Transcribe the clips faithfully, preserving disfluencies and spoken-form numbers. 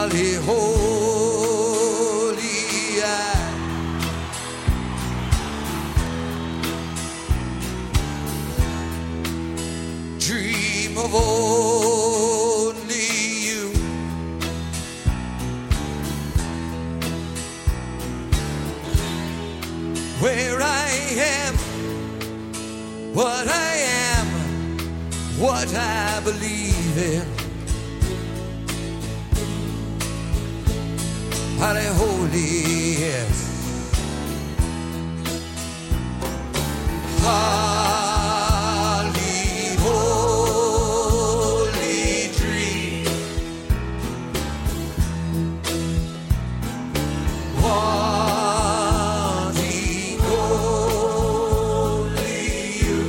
Holly, holy eye. Dream of only you. Where I am, what I am, what I believe in. Holly, holy, yes. Holly, holy dream. Wanting only you.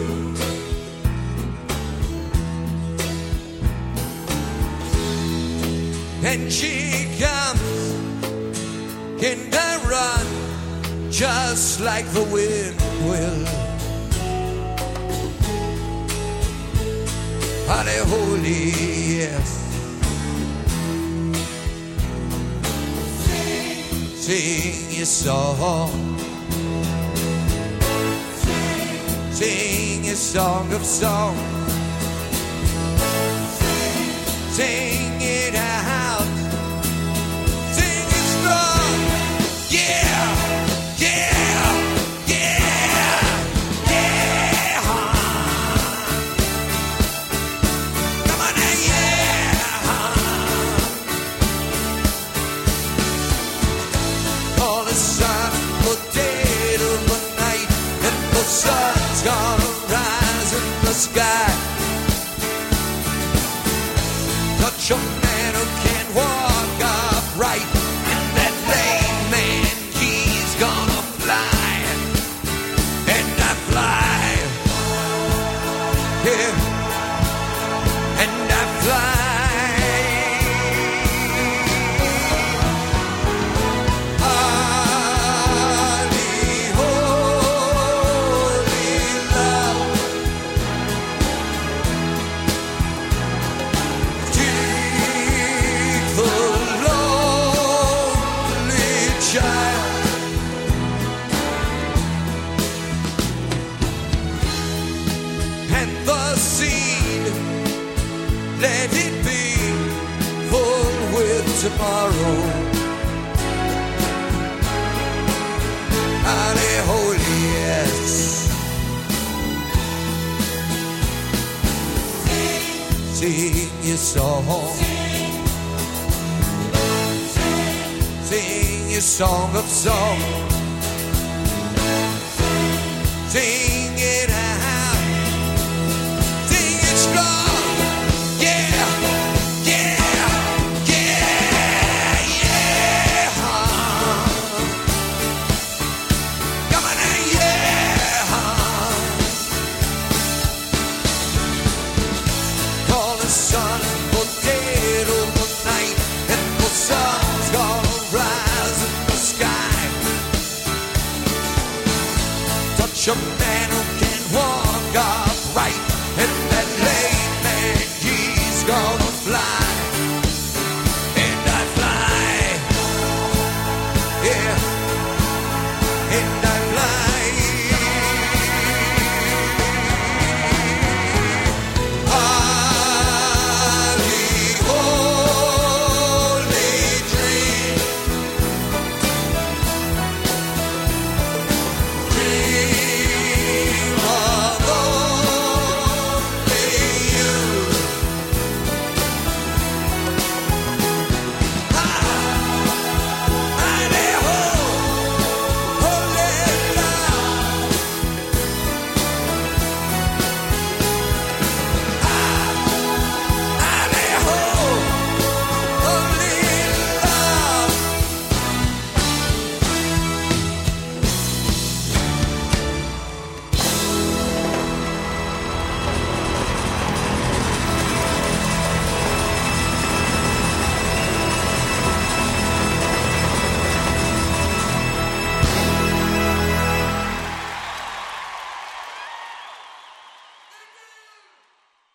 And she comes and I run just like the wind will. Holly, holy, yes. Sing, sing your song. Sing, sing your song of song. Sing, sing it out. Sing it strong. Yeah, yeah, yeah, yeah. Come on now, yeah. Call the sun for dead of the night, and the sun's gonna rise in the sky. Touch a man who can't walk upright, and that lame man, he's gonna fly, and I fly, yeah, and I fly. Holly, holy love. Take the lonely child. And the seed, let it be full with tomorrow. Holly, holy, yes. Sing your song. Sing your song of song. Sing it out. Sing it strong. Yeah, yeah, yeah, yeah. Come on now, yeah. Call the sun for dead of the night, and the sun's gonna rise in the sky. Touch a man